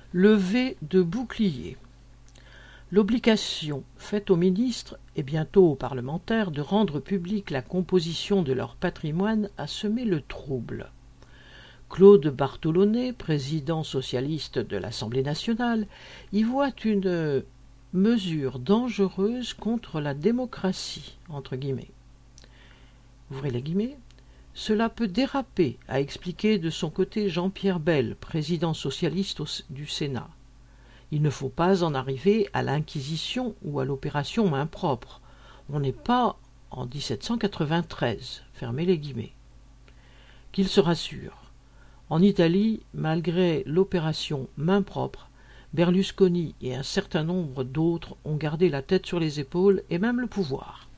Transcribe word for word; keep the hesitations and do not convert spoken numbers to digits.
Levée de boucliers. L'obligation faite aux ministres et bientôt aux parlementaires de rendre publique la composition de leur patrimoine a semé le trouble. Claude Bartholonnet, président socialiste de l'Assemblée nationale, y voit une mesure dangereuse contre la démocratie, entre guillemets. Ouvrez les guillemets. Cela peut déraper, a expliqué de son côté Jean-Pierre Bel, président socialiste du Sénat. Il ne faut pas en arriver à l'inquisition ou à l'opération main propre. On n'est pas en dix-sept cent quatre-vingt-treize, fermez les guillemets. Qu'il se rassure. En Italie, malgré l'opération main propre, Berlusconi et un certain nombre d'autres ont gardé la tête sur les épaules et même le pouvoir.